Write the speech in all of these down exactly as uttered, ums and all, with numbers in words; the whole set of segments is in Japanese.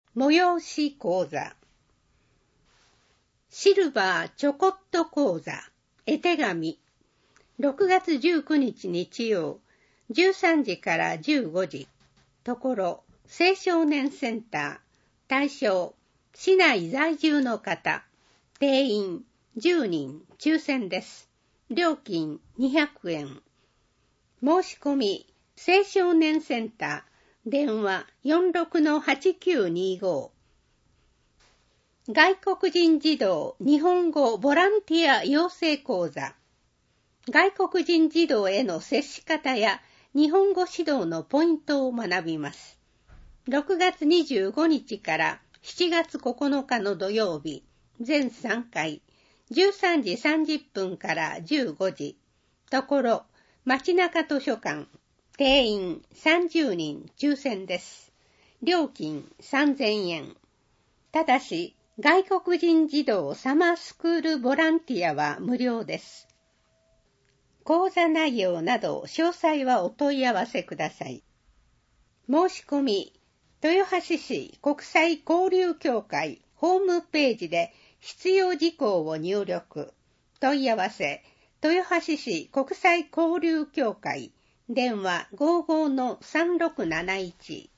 催し講座。シルバーちょこっと講座。絵手紙。ろくがつじゅうくにち日曜、じゅうさんじからじゅうごじ。ところ、青少年センター。対象、市内在住の方。定員じゅうにん、抽選です。料金にひゃくえん。申し込み、青少年センター。電話 よんろくのはちきゅうにご。外国人児童日本語ボランティア養成講座。外国人児童への接し方や日本語指導のポイントを学びます。ろくがつにじゅうごにちからしちがつここのかの土曜日、全さんかい、じゅうさんじさんじゅっぷんからじゅうごじ。ところ、街中図書館。定員さんじゅうにん、抽選です。料金さんぜんえん。ただし、外国人児童サマースクールボランティアは無料です。講座内容など詳細はお問い合わせください。申し込み、豊橋市国際交流協会ホームページで必要事項を入力。問い合わせ、豊橋市国際交流協会電話 ごじゅうごのさんろくなないち。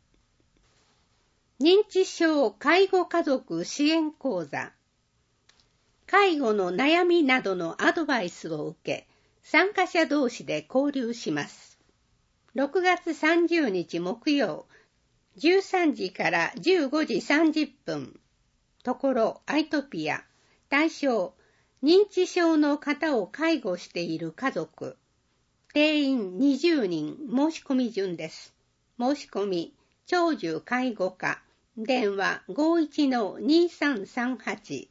認知症介護家族支援講座。介護の悩みなどのアドバイスを受け、参加者同士で交流します。ろくがつさんじゅうにち木曜、じゅうさんじからじゅうごじさんじゅっぷん。ところアイトピア。対象、認知症の方を介護している家族。定員にじゅうにん、申し込み順です。申し込み、長寿介護課。電話 ごじゅういちのにさんさんはち。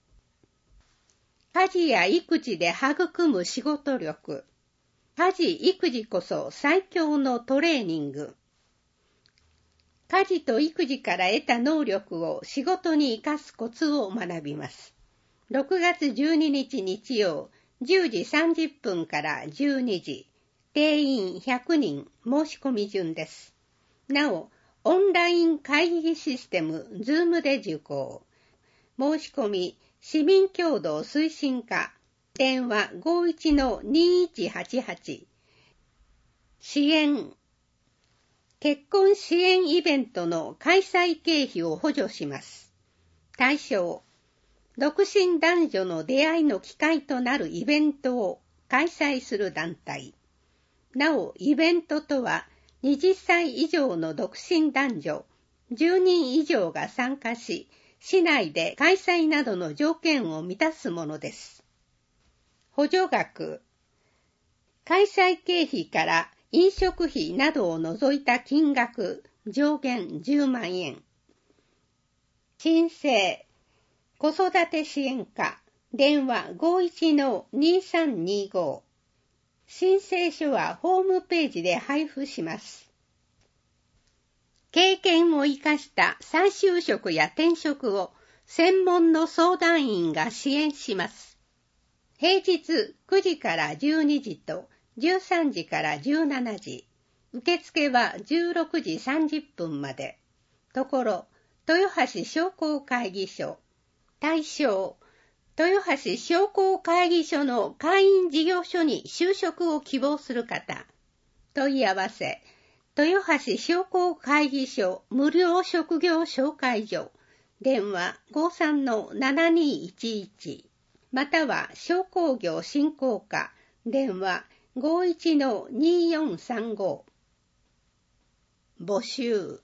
家事や育児で育む仕事力。家事・育児こそ最強のトレーニング。家事と育児から得た能力を仕事に生かすコツを学びます。ろくがつじゅうににち日曜、じゅうじさんじゅっぷんからじゅうにじ。定員ひゃくにん、申し込み順です。なお、オンライン会議システム、ズームで受講。申し込み、市民協働推進課。電話 ごじゅういちのにいちはちはち。支援。結婚支援イベントの開催経費を補助します。対象。独身男女の出会いの機会となるイベントを開催する団体。なお、イベントとは、はたち以上の独身男女、じゅうにん以上が参加し、市内で開催などの条件を満たすものです。補助額。開催経費から飲食費などを除いた金額、上限じゅうまんえん。申請。子育て支援課。電話 ごじゅういちのにさんにご。申請書はホームページで配布します。経験を生かした再就職や転職を専門の相談員が支援します。平日くじからじゅうにじとじゅうさんじからじゅうしちじ。受付はじゅうろくじさんじゅっぷんまで。ところ、豊橋商工会議所。対象。豊橋商工会議所の会員事業所に就職を希望する方。問い合わせ。豊橋商工会議所無料職業紹介所。電話 ごじゅうさんのななにいちいち。または商工業振興課。電話 ごじゅういちのによんさんご。募集。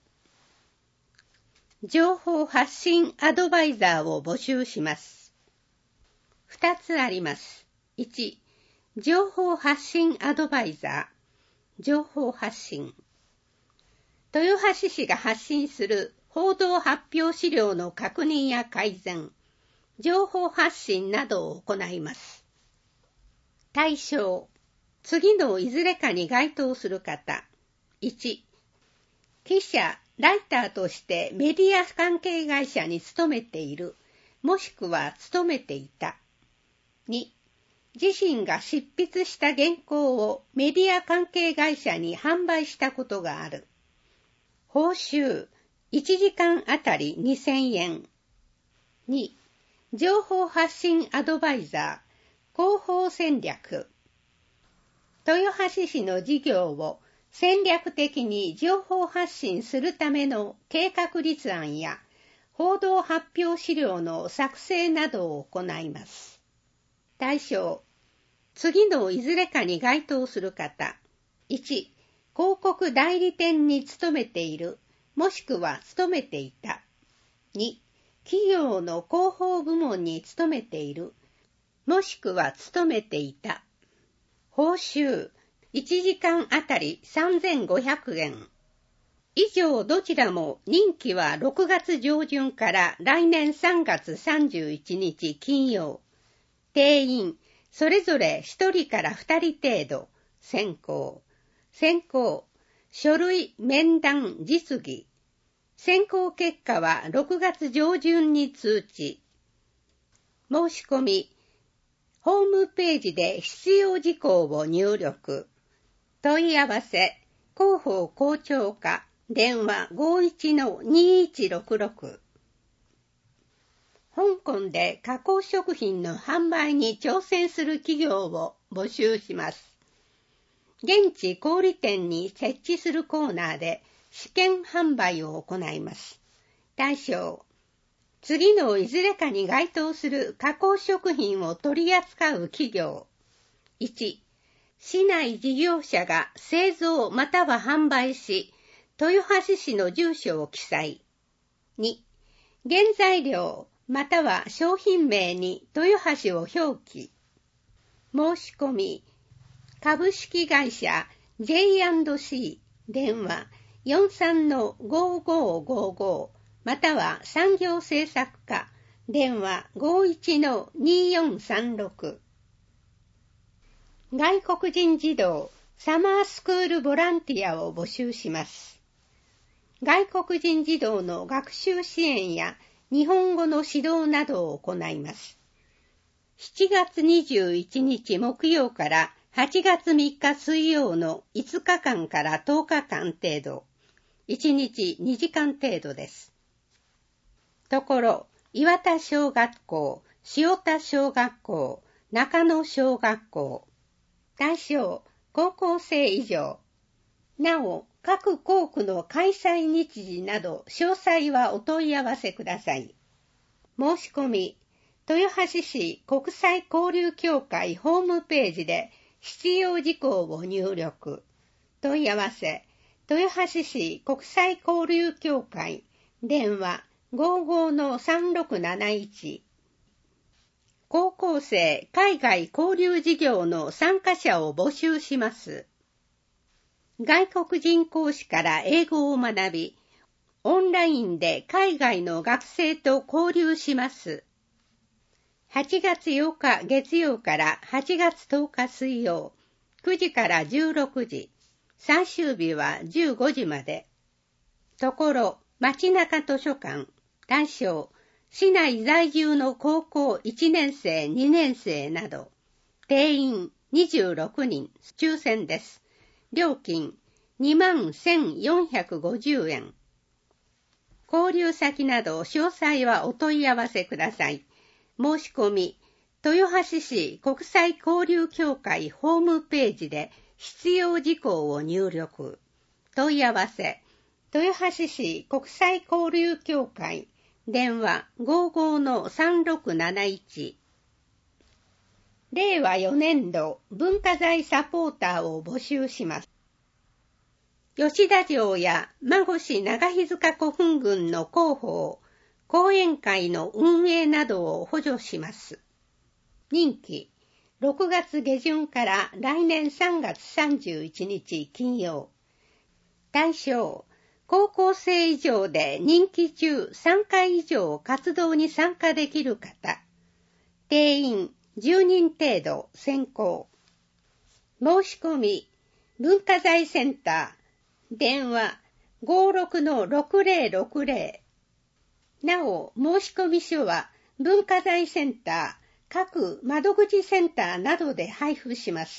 情報発信アドバイザーを募集します。二つあります。いち、情報発信アドバイザー。情報発信。豊橋市が発信する報道発表資料の確認や改善、情報発信などを行います。対象。次のいずれかに該当する方。いち、記者、ライターとしてメディア関係会社に勤めている、もしくは勤めていた。に、自身が執筆した原稿をメディア関係会社に販売したことがある。報酬、 いちじかんあたりにせんえん。に、情報発信アドバイザー、広報戦略。豊橋市の事業を戦略的に情報発信するための計画立案や報道発表資料の作成などを行います。対象、次のいずれかに該当する方。いち、広告代理店に勤めている、もしくは勤めていた。に、企業の広報部門に勤めている、もしくは勤めていた。報酬、いちじかんあたりさんぜんごひゃくえん。以上どちらも任期はろくがつ上旬から来年さんがつさんじゅういちにち金曜。定員、それぞれひとりからふたり程度。選考。選考、書類、面談、実技。選考結果はろくがつ上旬に通知。申し込み、ホームページで必要事項を入力。問い合わせ、広報広聴課、電話 ごいちのにいちろくろく。香港で加工食品の販売に挑戦する企業を募集します。現地小売店に設置するコーナーで試験販売を行います。対象、次のいずれかに該当する加工食品を取り扱う企業。いち、市内事業者が製造または販売し、豊橋市の住所を記載。に、原材料または商品名に豊橋を表記。申し込み、株式会社 ジェイアンドシー 電話 よんさんのごごごご または産業政策課電話 ごいちのによんさんろく。外国人児童サマースクールボランティアを募集します。外国人児童の学習支援や日本語の指導などを行います。しちがつにじゅういちにち木曜からはちがつみっか水曜のいつかかんからとおかかん程度、いちにちにじかん程度です。ところ、岩田小学校、塩田小学校、中野小学校。対象、高校生以上。なお、各校区の開催日時など詳細はお問い合わせください。申し込み、豊橋市国際交流協会ホームページで必要事項を入力。問い合わせ、豊橋市国際交流協会電話 ごごのさんろくなないち。高校生海外交流事業の参加者を募集します。外国人講師から英語を学び、オンラインで海外の学生と交流します。はちがつようか月曜からはちがつとおか水曜、くじからじゅうろくじ、最終日はじゅうごじまで。ところ、街中図書館、対象、市内在住の高校いちねんせい、にねんせいなど、定員にじゅうろくにん、抽選です。料金にまんせんよんひゃくごじゅうえん。交流先など詳細はお問い合わせください。申し込み、豊橋市国際交流協会ホームページで必要事項を入力。問い合わせ、豊橋市国際交流協会電話 ごごのさんろくなないち。れいわよねんど文化財サポーターを募集します。吉田城や馬越長日塚古墳群の広報、講演会の運営などを補助します。任期、ろくがつげじゅんから来年さんがつさんじゅういちにち金曜。対象、高校生以上で任期中さんかい以上活動に参加できる方。定員じゅうにん程度選考。申し込み、文化財センター、電話 ごろくのろくぜろろくぜろ。なお、申込書は文化財センター、各窓口センターなどで配布します。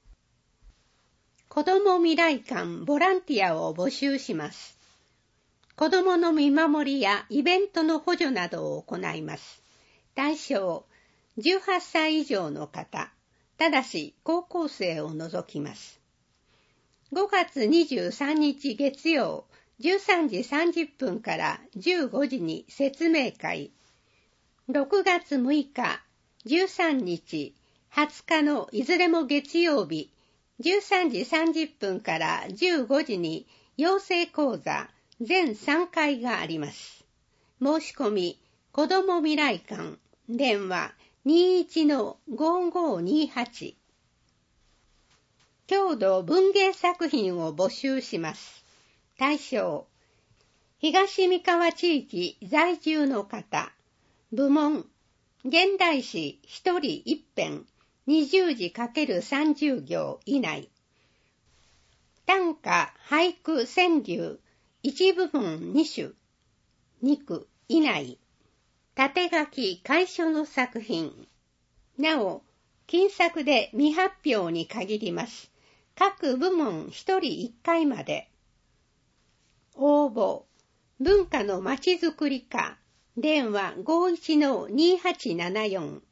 子ども未来館ボランティアを募集します。 子どもの見守りやイベントの補助などを行います。対象、じゅうはっさい以上の方、ただし高校生を除きます。ごがつにじゅうさんにち月曜、じゅうさんじさんじゅっぷんからじゅうごじに説明会。ろくがつむいか、じゅうさんにち、はつかのいずれも月曜日、じゅうさんじさんじゅっぷんからじゅうごじに養成講座全さんかいがあります。申し込み、子ども未来館、電話 にじゅういちのごーごーにーはち。郷土文芸作品を募集します。対象、東三河地域在住の方。部門、現代詩一人一編にじゅうじ ×さんじゅう 行以内。短歌、俳句、川柳、一部門にしゅ、にく以内。縦書き、楷書の作品。なお、金作で未発表に限ります。各部門一人一回まで。応募、文化のまちづくり課、電話 ごーいちのにーはちななよん。